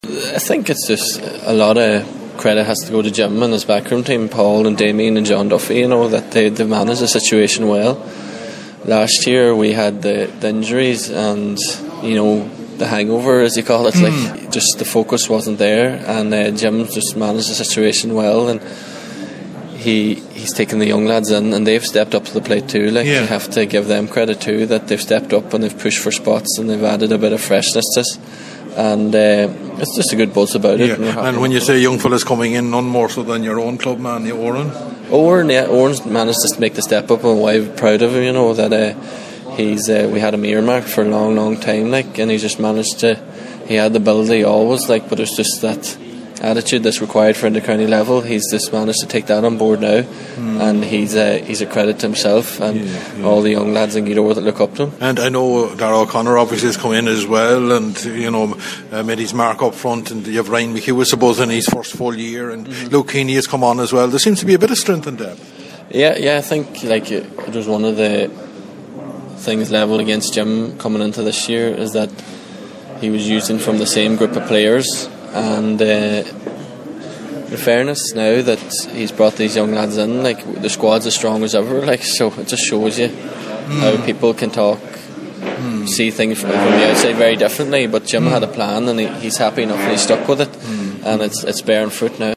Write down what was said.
I think it's just a lot of credit has to go to Jim and his backroom team, Paul and Damien and John Duffy, that they managed the situation well. Last year we had the injuries and the hangover, as you call it, just the focus wasn't there, and Jim just managed the situation well, and he's taken the young lads in and they've stepped up to the plate too. You have to give them credit too, that they've stepped up and they've pushed for spots and they've added a bit of freshness to this. And it's just a good buzz about it. And when you say young fellas coming in, none more so than your own club man, Oran? Oran's managed to make the step up, and I'm proud of him, that he's we had him earmarked for a long time, and he just managed to, he had the ability always, but it's just that attitude that's required for Inter-County level. He's just managed to take that on board now, and he's a credit to himself and all the young lads in Gweedore that look up to him. And I know Darragh O'Connor obviously has come in as well, and made his mark up front, and you have Ryan McHugh, I suppose, in his first full year, and Luke Keeney has come on as well. There seems to be a bit of strength in depth. Yeah, I think it was one of the things levelled against Jim coming into this year, is that he was using from the same group of players. And in fairness, now that he's brought these young lads in, the squad's as strong as ever, so it just shows you how people can talk, see things from the outside very differently. But Jim had a plan, and he's happy enough and he's stuck with it, and it's bearing fruit now.